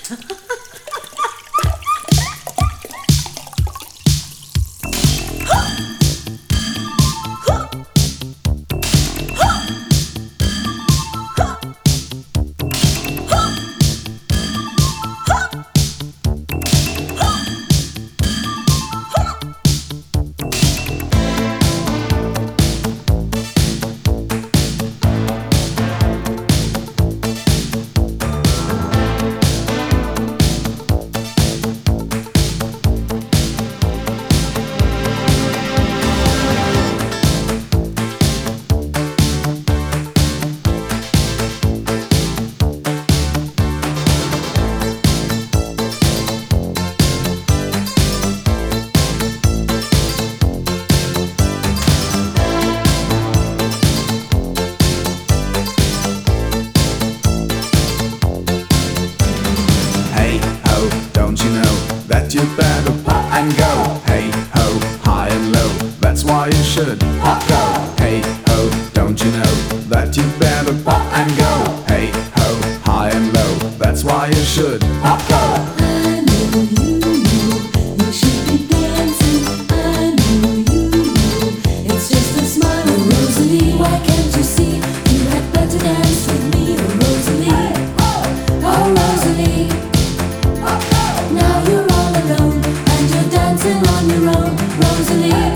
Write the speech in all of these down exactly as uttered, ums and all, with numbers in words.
You better pop and go. Hey ho, high and low, that's why you should pop go. Hey ho, don't you know that you better pop and go. Hey ho, high and low, that's why you should pop go. I know you know you should be dancing. I know you know it's just a smile. Oh Rosalie, why can't you see you had better dance with me? Oh Rosalie, oh Rosalie, now you're all alone and you're dancing on your own, Rosalie.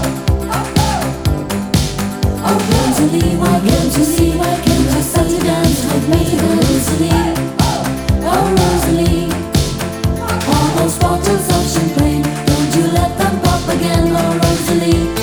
Oh Rosalie, why can't you see? Why can't you see you dance with me, Rosalie? Oh Rosalie, all those bottles of champagne, don't you let them pop again, oh Rosalie.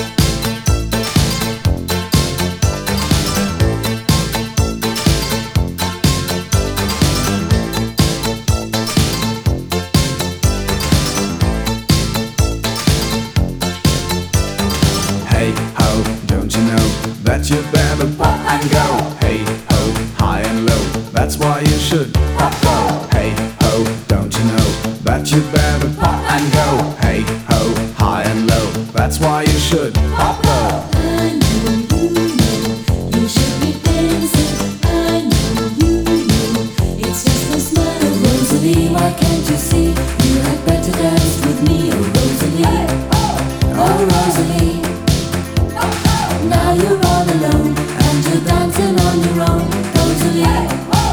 Hey ho, don't you know that you better pop and go? Hey ho, high and low, that's why you should pop go. Hey ho, don't you know that you better pop and go? Hey ho, high and low, that's why you should pop go. I know you know you should be dancing. I know you know it's just a smile. Oh Rosalie, why can't you see you had better dance with me? Oh Rosalie, oh Rosalie, now you're all alone and you're dancing on your own, Rosalie.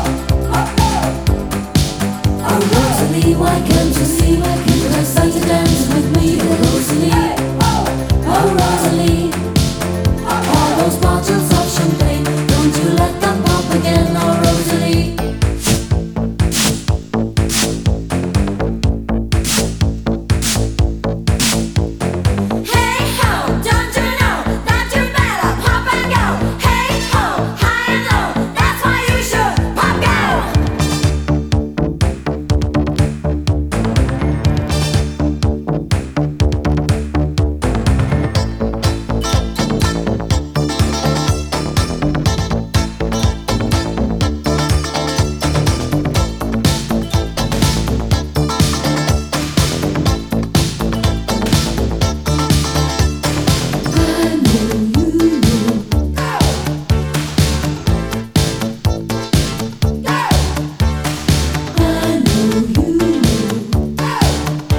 Oh Rosalie, why can't you see? Why can't you decide to dance with me? Oh Rosalie, oh Rosalie, all those bottles of champagne, don't you let them pop again, oh Rosalie. Hey ho, don't you know that you better pop and go? Hey ho, high and low, that's why you should pop go. I know you know. I know you know.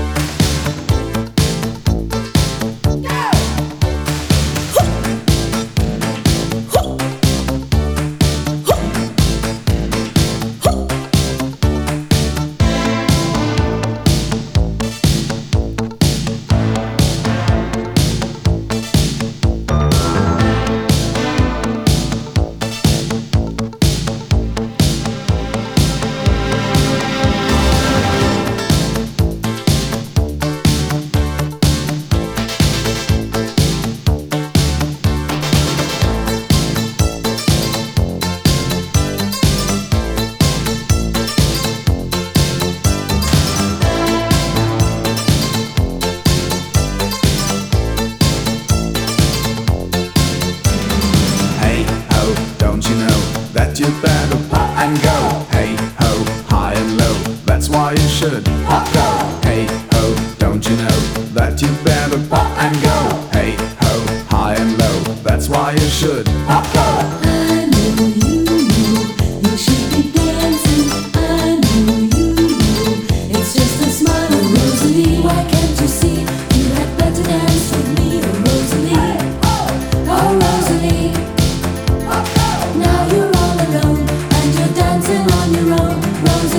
Hey ho, don't you know that you better pop and go? Hey ho, high and low, that's why you should pop go. Hey ho, don't you know that you better pop and go? Hey ho, high and low, that's why you should pop go. I know you know you should be dancing. I know you know Rosie.